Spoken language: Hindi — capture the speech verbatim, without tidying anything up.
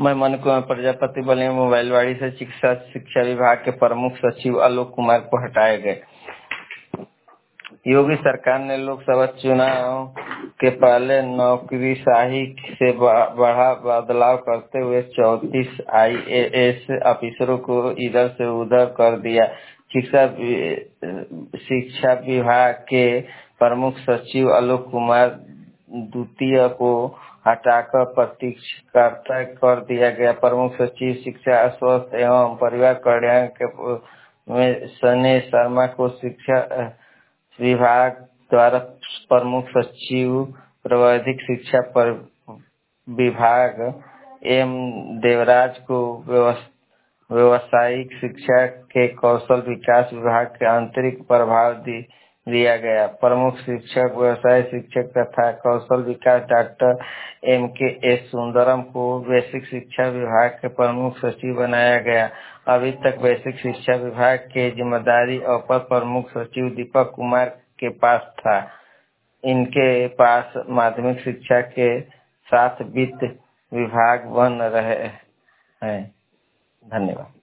मैं मन कुमार प्रजापति बलिया मोबाइलवाड़ी से चिकित्सा शिक्षा विभाग के प्रमुख सचिव आलोक कुमार को हटाए गए। योगी सरकार ने लोकसभा चुनाव के पहले नौकरीशाही से बड़ा बदलाव करते हुए चौंतीस आई ए एस अफसरों को इधर से उधर कर दिया। शिक्षा शिक्षा विभाग के प्रमुख सचिव आलोक कुमार द्वितीय को हटाकर प्रतिष्ठा कर दिया गया। प्रमुख सचिव शिक्षा, स्वास्थ्य एवं परिवार कल्याण के में सने शर्मा को शिक्षा विभाग द्वारा प्रमुख सचिव, प्राविधिक शिक्षा पर विभाग एम देवराज को व्यवसायिक शिक्षा के कौशल विकास विभाग के अतिरिक्त प्रभार दिया गया। प्रमुख शिक्षक व्यवसाय शिक्षक तथा कौशल विकास doctor M K S Sundaram को बेसिक शिक्षा विभाग के प्रमुख सचिव बनाया गया। अभी तक बेसिक शिक्षा विभाग के जिम्मेदारी अपर प्रमुख सचिव दीपक कुमार के पास था। इनके पास माध्यमिक शिक्षा के साथ वित्त विभाग बन रहे हैं। धन्यवाद।